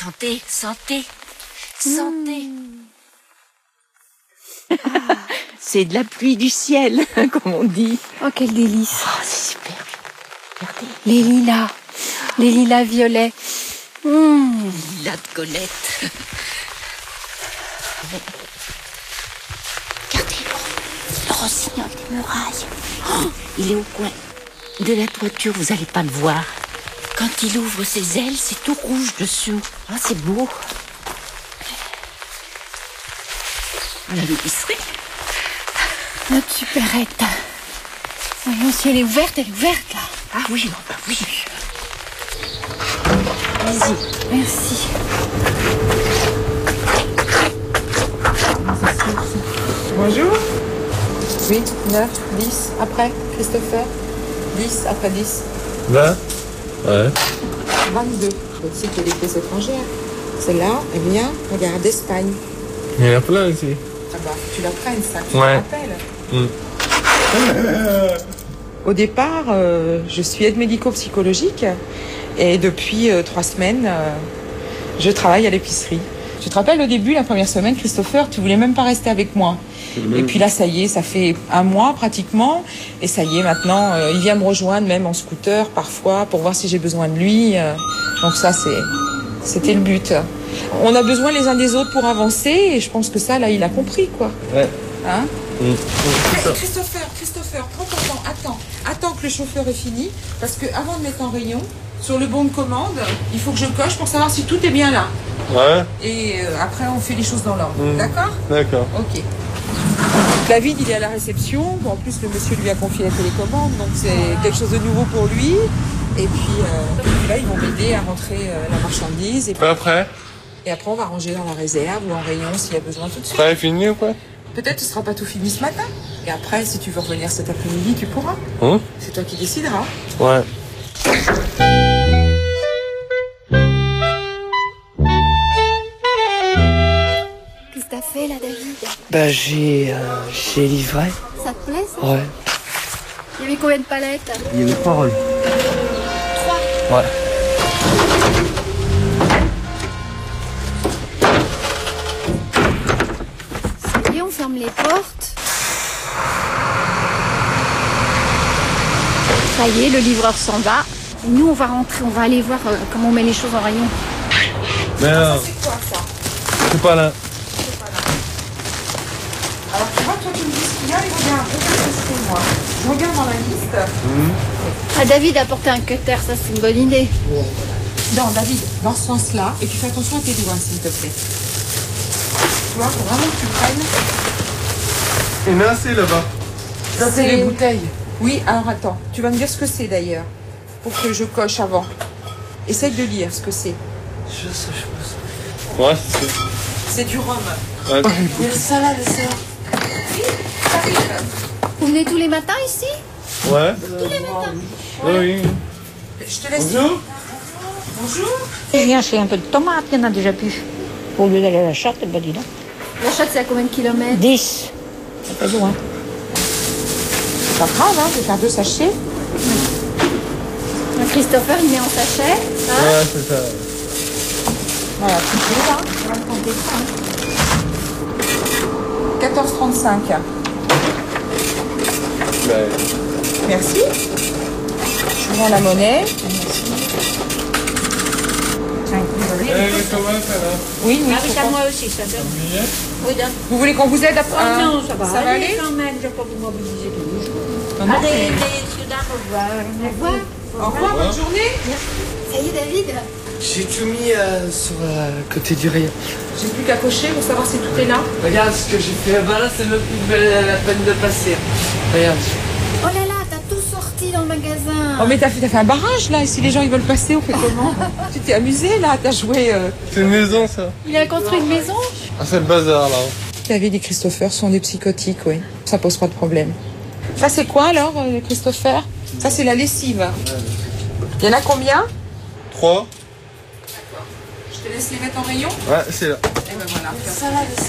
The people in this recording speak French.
Santé, santé, santé. Ah, c'est de la pluie du ciel, comme on dit. Oh, quel délice. Oh, c'est super. Regardez. Les lilas violets. Lilas de Colette. Regardez, le rossignol des murailles. Oh, il est au coin de la toiture, vous n'allez pas le voir. Quand il ouvre ses ailes, c'est tout rouge dessous. Ah, c'est beau. Voilà l'épicerie. Notre supérette. Voyons si elle est ouverte, là. Ah oui, non, bah oui. Allez-y. Merci. Bonjour. 8, 9, 10, après, Christopher. 10, après 10. 20. Ouais. 22. Tu sais qu'il y a des pièces étrangères. Celle-là, elle vient, regarde, d'Espagne. Il y en a plein ici. Ah bah, tu la prennes, ça, tu Ouais. te rappelles. Au départ, je suis aide médico-psychologique et depuis 3 semaines, je travaille à l'épicerie. Tu te rappelles au début, la première semaine, Christopher, tu voulais même pas rester avec moi. Et puis là, ça y est, ça fait 1 mois pratiquement. Et ça y est, maintenant, il vient me rejoindre même en scooter parfois pour voir si j'ai besoin de lui. Donc ça, c'était le but. On a besoin les uns des autres pour avancer et je pense que ça, là, il a compris, quoi. Ouais. Hein? Mmh. Christopher, prends ton temps. Attends que le chauffeur est fini. Parce que avant de mettre en rayon, sur le bon de commande, il faut que je coche pour savoir si tout est bien là. Ouais. Et après, on fait les choses dans l'ordre. D'accord? D'accord. Ok. David, il est à la réception. Bon, en plus, le monsieur lui a confié la télécommande, donc c'est quelque chose de nouveau pour lui. Et puis là, ils vont m'aider à rentrer la marchandise. Et Après après, on va ranger dans la réserve ou en rayon s'il y a besoin tout de suite. Ça est fini ou quoi? Peut-être ce sera pas tout fini ce matin. Et après, si tu veux revenir cet après-midi, tu pourras. C'est toi qui décideras. Ouais. Qu'est-ce que t'as fait là, David? Bah j'ai livré. Ça te plaît, ça? Ouais. Il y avait combien de palettes? Il y avait parole. 3. Ouais. Ça y est, on ferme les portes. Ça y est, le livreur s'en va. Et nous, on va rentrer, on va aller voir comment on met les choses en rayon. Mais non, C'est quoi ça? c'est pas là. Alors tu vois, toi tu me dis ce qu'il y a et regarde ce que c'est moi. Je regarde dans la liste. Ah, David a porté un cutter, ça c'est une bonne idée. Non, David, dans ce sens-là, et tu fais attention à tes doigts, s'il te plaît. Tu vois, faut vraiment que tu prennes. Il y en a assez là-bas. Ça, c'est les bouteilles. Oui, alors attends, tu vas me dire ce que c'est d'ailleurs, pour que je coche avant. Essaye de lire ce que c'est. Je sais, Ouais, c'est ça. C'est du rhum. Ouais. Il y a le salade, c'est... Oui, ça arrive. Vous venez tous les matins ici? Ouais. Tous les matins. Oui. Je te laisse. Bonjour. Bonjour. Je viens acheter un peu de tomates, il y en a déjà plus. Au lieu d'aller à la chatte, ben dis donc. La chatte, c'est à combien de kilomètres? 10. Ça fait loin. C'est pas grave, hein, je vais faire 2 sachets. Christopher, il met en sachet. Ça. Ouais, c'est ça. Voilà, tu es là. On va prendre des freins. 14,35. Ben, Merci. Je rends la monnaie. comment ça va? Oui, oui. Ah oui, c'est à moi aussi, ça donne. Oui, donne. Vous voulez qu'on vous aide à... Oh non, ça va. Ça va aller? Quand même, je ne vais pas vous mobiliser tous les jours. Non, non, Allez, mais- messieurs, dames, au revoir. Au revoir. Au revoir, bonne journée. Ça y est, David? J'ai tout mis sur côté du rayon. J'ai plus qu'à cocher pour savoir si tout est là. Regarde ce que j'ai fait. Bah là, c'est même plus la peine de passer. Regarde. Oh là là, t'as tout sorti dans le magasin. Oh mais t'as fait un barrage là, et si les gens ils veulent passer, on fait comment? Tu t'es amusé là, t'as joué... C'est une maison ça. Il a construit une maison? Ah, c'est le bazar là. David et Christopher sont des psychotiques, oui. Ça pose pas de problème. Ça c'est quoi alors, Christopher? Ça c'est la lessive. Il y en a combien? 3. Je te laisse les mettre en rayon. Ouais, c'est là. Et ben voilà.